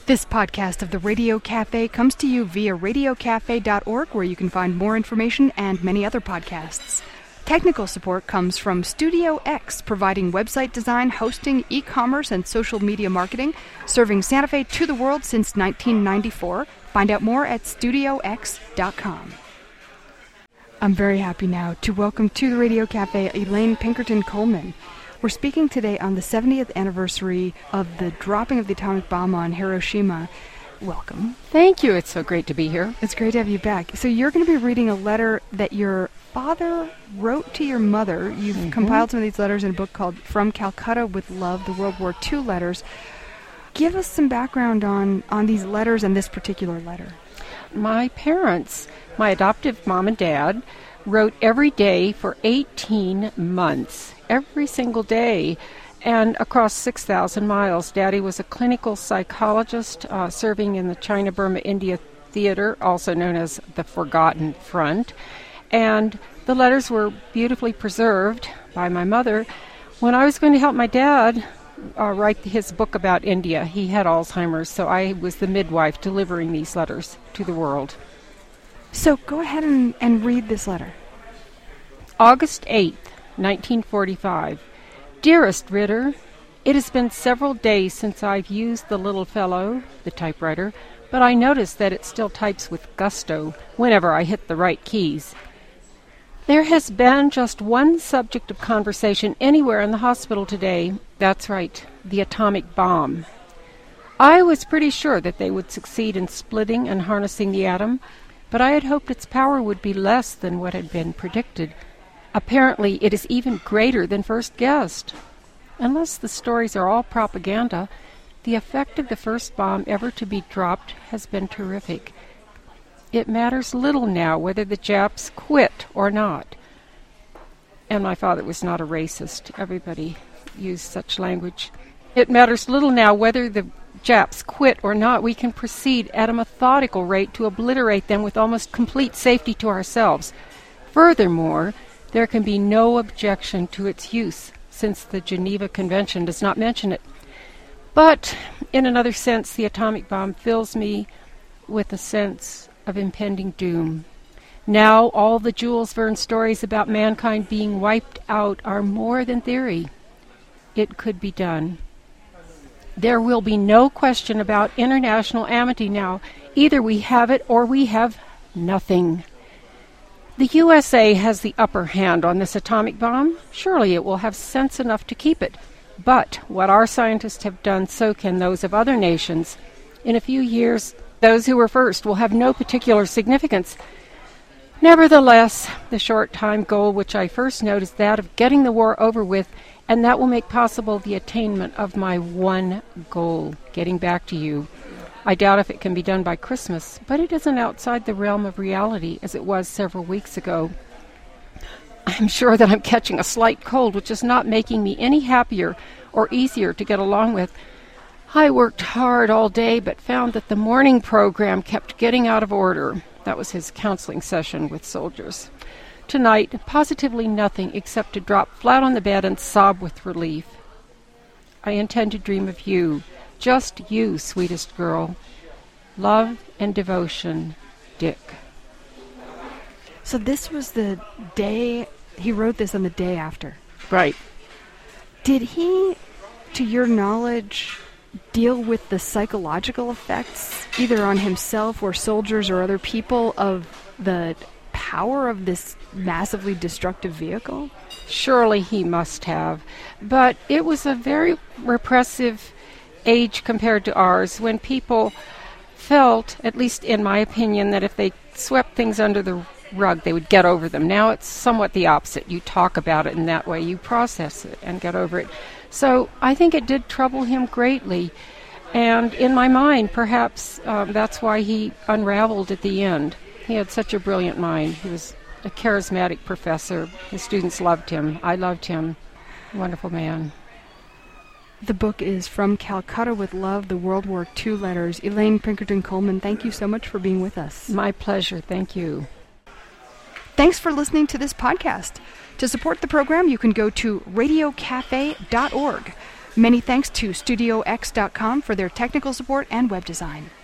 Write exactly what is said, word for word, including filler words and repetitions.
This podcast of the Radio Cafe comes to you via radio cafe dot org, where you can find more information and many other podcasts. Technical support comes from Studio X, providing website design, hosting, e-commerce, and social media marketing, serving Santa Fe to the world since nineteen ninety-four. Find out more at studio x dot com. I'm very happy now to welcome to the Radio Cafe Elaine Pinkerton Coleman. We're speaking today on the seventieth anniversary of the dropping of the atomic bomb on Hiroshima. Welcome. Thank you. It's so great to be here. It's great to have you back. So you're going to be reading a letter that your father wrote to your mother. You've mm-hmm. compiled some of these letters in a book called From Calcutta with Love, the World War Two letters. Give us some background on, on these letters and this particular letter. My parents, my adoptive mom and dad, wrote every day for eighteen months. Every single day, and across six thousand miles. Daddy was a clinical psychologist uh, serving in the China-Burma-India Theater, also known as the Forgotten Front, and the letters were beautifully preserved by my mother. When I was going to help my dad uh, write his book about India, he had Alzheimer's, so I was the midwife delivering these letters to the world. So go ahead and, and read this letter. August eighth, nineteen forty-five. Dearest Ritter, it has been several days since I've used the little fellow, the typewriter, but I notice that it still types with gusto whenever I hit the right keys. There has been just one subject of conversation anywhere in the hospital today. That's right, the atomic bomb. I was pretty sure that they would succeed in splitting and harnessing the atom, but I had hoped its power would be less than what had been predicted. Apparently, it is even greater than first guessed. Unless the stories are all propaganda, the effect of the first bomb ever to be dropped has been terrific. It matters little now whether the Japs quit or not. And my father was not a racist. Everybody used such language. It matters little now whether the Japs quit or not. We can proceed at a methodical rate to obliterate them with almost complete safety to ourselves. Furthermore, there can be no objection to its use, since the Geneva Convention does not mention it. But, in another sense, the atomic bomb fills me with a sense of impending doom. Now all the Jules Verne stories about mankind being wiped out are more than theory. It could be done. There will be no question about international amity now. Either we have it or we have nothing. The U S A has the upper hand on this atomic bomb. Surely it will have sense enough to keep it. But what our scientists have done, so can those of other nations. In a few years, those who were first will have no particular significance. Nevertheless, the short-time goal which I first note is that of getting the war over with, and that will make possible the attainment of my one goal, getting back to you. I doubt if it can be done by Christmas, but it isn't outside the realm of reality as it was several weeks ago. I'm sure that I'm catching a slight cold, which is not making me any happier or easier to get along with. I worked hard all day, but found that the morning program kept getting out of order. That was his counseling session with soldiers. Tonight, positively nothing except to drop flat on the bed and sob with relief. I intend to dream of you. Just you, sweetest girl. Love and devotion, Dick. So this was the day, he wrote this on the day after. Right. Did he, to your knowledge, deal with the psychological effects, either on himself or soldiers or other people, of the power of this massively destructive vehicle? Surely he must have. But it was a very repressive age compared to ours, when people felt, at least in my opinion, that if they swept things under the rug, they would get over them. Now it's somewhat the opposite. You talk about it in that way, you process it and get over it. So I think it did trouble him greatly. And in my mind, perhaps um, that's why he unraveled at the end. He had such a brilliant mind. He was a charismatic professor. The students loved him. I loved him. Wonderful man. The book is From Calcutta with Love, the World War Two letters. Elaine Pinkerton Coleman, thank you so much for being with us. My pleasure. Thank you. Thanks for listening to this podcast. To support the program, you can go to radio cafe dot org. Many thanks to Studio X dot com for their technical support and web design.